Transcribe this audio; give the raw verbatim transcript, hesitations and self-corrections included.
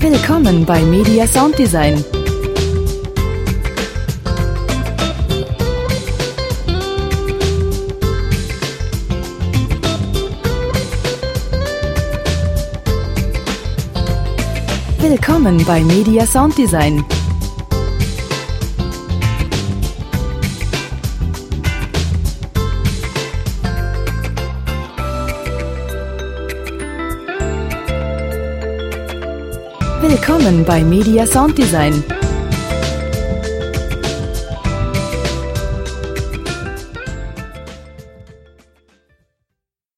Willkommen bei Media Sound Design. Willkommen bei Media Sound Design. Willkommen bei Media Sound Design.